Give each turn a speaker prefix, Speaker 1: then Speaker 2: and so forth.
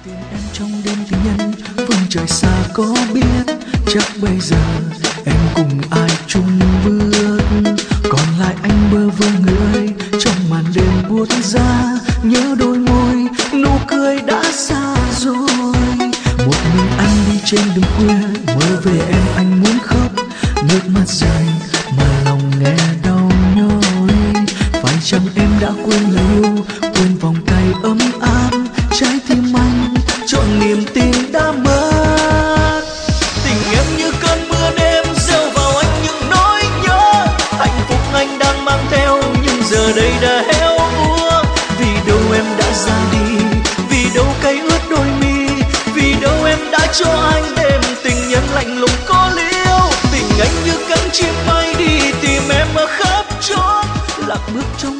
Speaker 1: Em trong đêm tình nhân phương trời xa có biết, chắc bây giờ em cùng ai chung bước, còn lại anh bơ vơ người trong màn đêm buốt giá. Nhớ đôi môi nụ cười đã xa rồi, một mình anh đi trên đường khuya mơ về em anh muốn khóc, nước mắt rơi mà lòng nghe đau nhói. Phải chăng em đã quên lời yêu, quên vòng tay ấm áp, trái tim anh trọn niềm tin đã mất. Tình em như cơn mưa đêm gieo vào anh những nỗi nhớ, hạnh phúc anh đang mang theo nhưng giờ đây đã héo úa. Vì đâu em đã ra đi, vì đâu cay ướt đôi mi, vì đâu em đã cho anh đêm tình nhân lạnh lùng có liêu. Tình anh như cánh chim bay đi tìm em ở khắp chốn, lạc bước trong